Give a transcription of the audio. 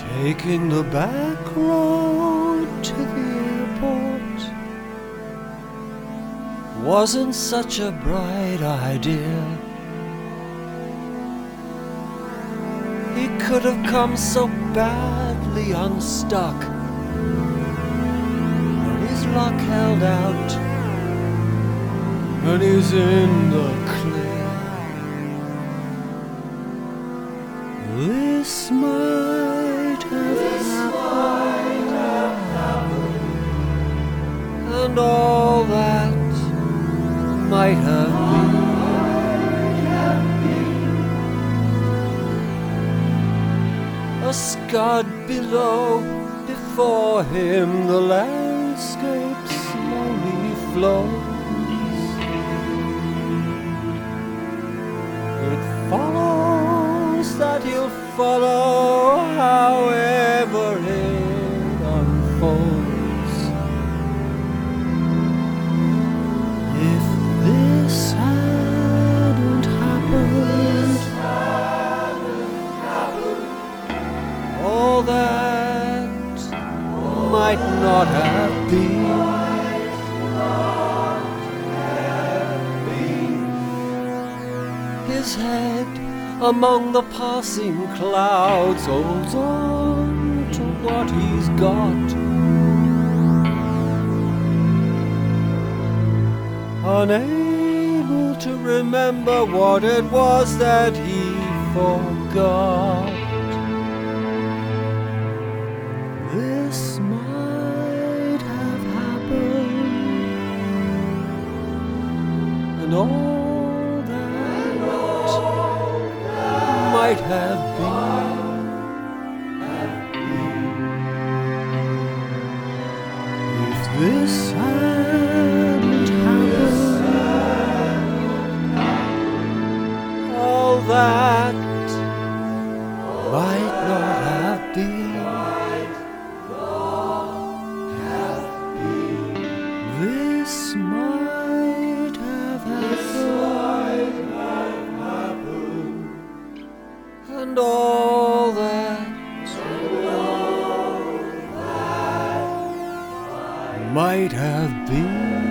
Taking the back road to the airport wasn't such a bright idea. He could have come so badly unstuck, but his luck held out, and he's in the clear. This might have happened, and all that might have been a scud below. Before him the landscape slowly flows. It follows that he'll follow however it unfolds. If this hadn't happened, all that might not have been. His head among the passing clouds holds on to what he's got, unable to remember what it was that he forgot. This might have happened, and all that might have been. If this hadn't happened, all that might not have been. This might have happened, and all that might have been.